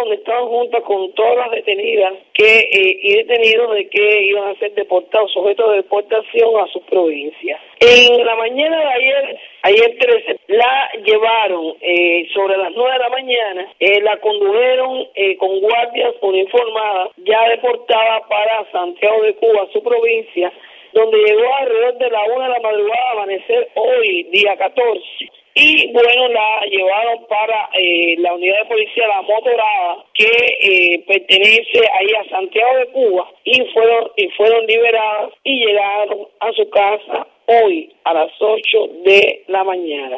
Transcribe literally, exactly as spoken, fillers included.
donde estaban juntas con todas las detenidas que eh, y detenidos de que iban a ser deportados, sujetos de deportación a sus provincias. En la mañana de ayer, ayer trece, la llevaron eh, sobre las nueve de la mañana, eh, la condujeron eh, con guardias uniformadas, ya deportada para Santiago de Cuba, su provincia, donde llegó alrededor de la una de la madrugada a amanecer hoy, día catorce. Y bueno, la llevaron para eh, la unidad de policía La Motorada, que eh, pertenece ahí a Santiago de Cuba, y fueron, y fueron liberadas y llegaron a su casa hoy a las ocho de la mañana.